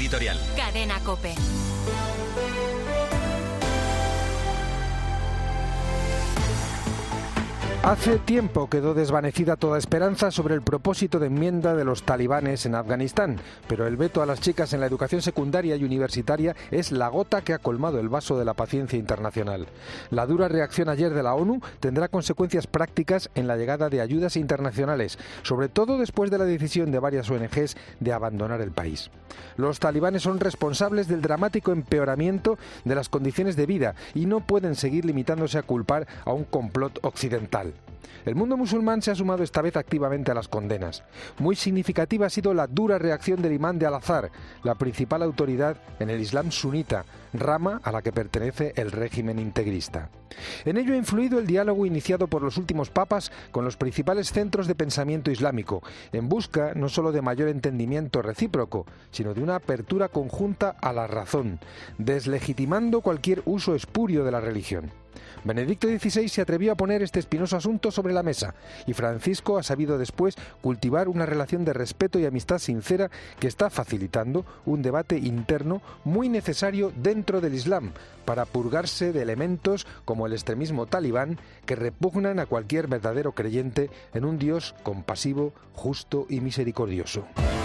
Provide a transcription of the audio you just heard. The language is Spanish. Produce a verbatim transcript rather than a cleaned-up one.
editorial. Cadena COPE. Hace tiempo quedó desvanecida toda esperanza sobre el propósito de enmienda de los talibanes en Afganistán, pero el veto a las chicas en la educación secundaria y universitaria es la gota que ha colmado el vaso de la paciencia internacional. La dura reacción ayer de la ONU tendrá consecuencias prácticas en la llegada de ayudas internacionales, sobre todo después de la decisión de varias O N Ges de abandonar el país. Los talibanes son responsables del dramático empeoramiento de las condiciones de vida y no pueden seguir limitándose a culpar a un complot occidental. El mundo musulmán se ha sumado esta vez activamente a las condenas. Muy significativa ha sido la dura reacción del imán de Al-Azhar, la principal autoridad en el Islam sunita, rama a la que pertenece el régimen integrista. En ello ha influido el diálogo iniciado por los últimos papas con los principales centros de pensamiento islámico, en busca no solo de mayor entendimiento recíproco, sino de una apertura conjunta a la razón, deslegitimando cualquier uso espurio de la religión. Benedicto dieciséis se atrevió a poner este espinoso asunto sobre la mesa y Francisco ha sabido después cultivar una relación de respeto y amistad sincera que está facilitando un debate interno muy necesario dentro del Islam para purgarse de elementos como el extremismo talibán que repugnan a cualquier verdadero creyente en un Dios compasivo, justo y misericordioso.